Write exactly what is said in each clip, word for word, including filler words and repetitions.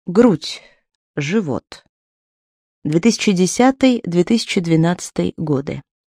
Грудь, живот. две тысячи десятый — две тысячи двенадцатый годы.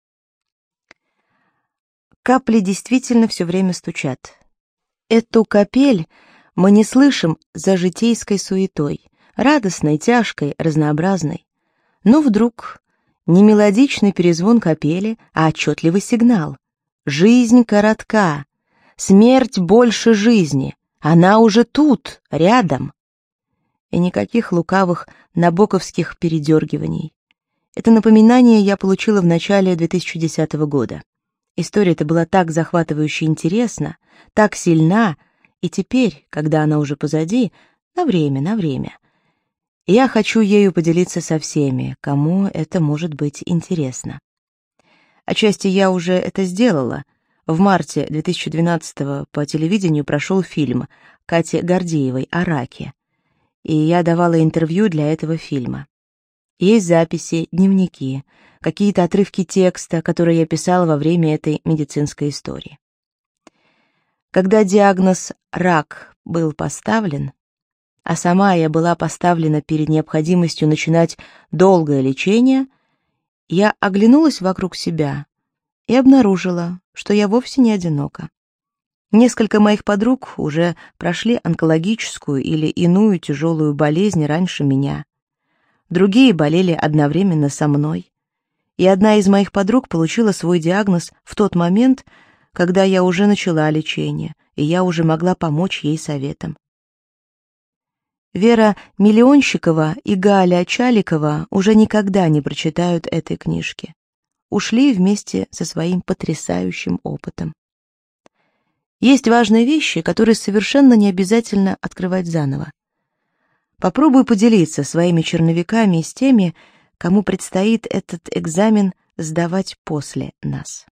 Капли действительно все время стучат. Эту капель мы не слышим за житейской суетой, радостной, тяжкой, разнообразной. Но вдруг не мелодичный перезвон капели, а отчетливый сигнал. Жизнь коротка, смерть больше жизни, она уже тут, рядом. И никаких лукавых набоковских передергиваний. Это напоминание я получила в начале две тысячи десятого года. История-то была так захватывающе интересна, так сильна, и теперь, когда она уже позади, на время, на время, я хочу ею поделиться со всеми, кому это может быть интересно. Отчасти я уже это сделала. В марте две тысячи двенадцатого по телевидению прошел фильм Кати Гордеевой о раке, и я давала интервью для этого фильма. Есть записи, дневники, какие-то отрывки текста, которые я писала во время этой медицинской истории. Когда диагноз «рак» был поставлен, а сама я была поставлена перед необходимостью начинать долгое лечение, я оглянулась вокруг себя и обнаружила, что я вовсе не одинока. Несколько моих подруг уже прошли онкологическую или иную тяжелую болезнь раньше меня. Другие болели одновременно со мной. И одна из моих подруг получила свой диагноз в тот момент, когда я уже начала лечение, и я уже могла помочь ей советом. Вера Миллионщикова и Галя Чаликова уже никогда не прочитают этой книжки. Ушли вместе со своим потрясающим опытом. Есть важные вещи, которые совершенно не обязательно открывать заново. Попробуй поделиться своими черновиками с теми, кому предстоит этот экзамен сдавать после нас.